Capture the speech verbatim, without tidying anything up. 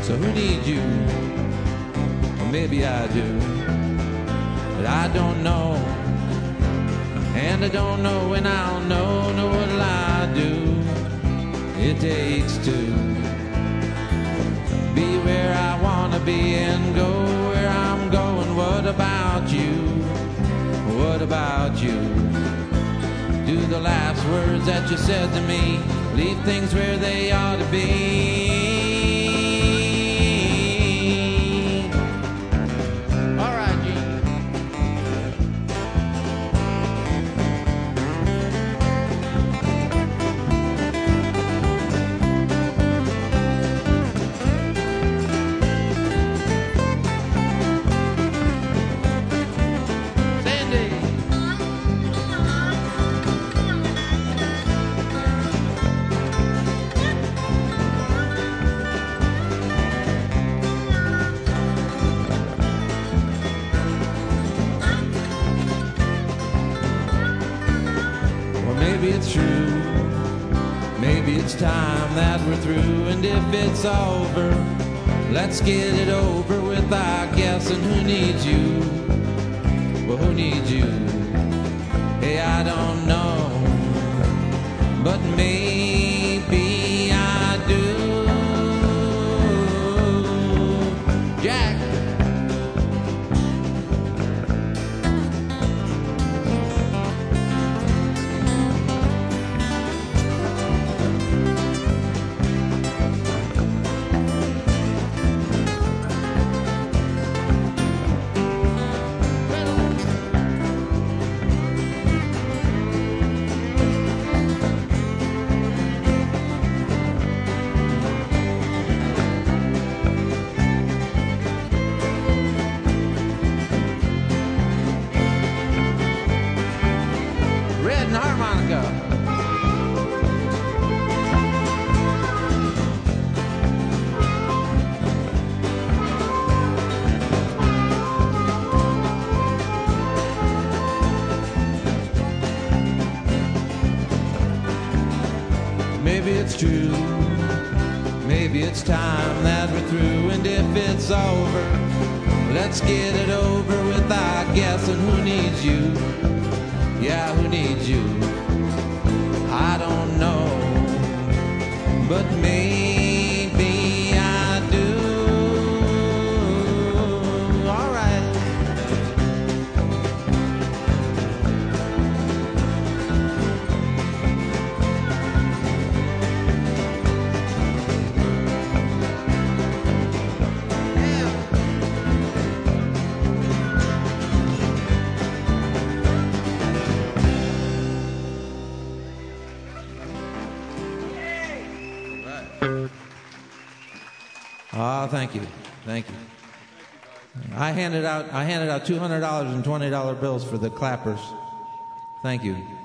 So who needs you? Well, maybe I do, but I don't know. And I don't know when I'll know, know what'll I do. It takes two. Be where I wanna be and go where I'm going. What about you? What about you? Do the last words that you said to me leave things where they ought to be? All right, G. Maybe it's true, maybe it's time that we're through. And if it's over, let's get it over with, I guess. And who needs you? Well, who needs you? Hey, I don't know, but maybe I do. Jack. Harmonica. Maybe it's true, maybe it's time that we're through. And if it's over, let's get it over with, I guess. And who needs you? Yeah, who needs you? I don't know, but maybe I do. All right. Oh, thank you, thank you. I handed out I handed out two hundred dollars and twenty dollar bills for the clappers. Thank you.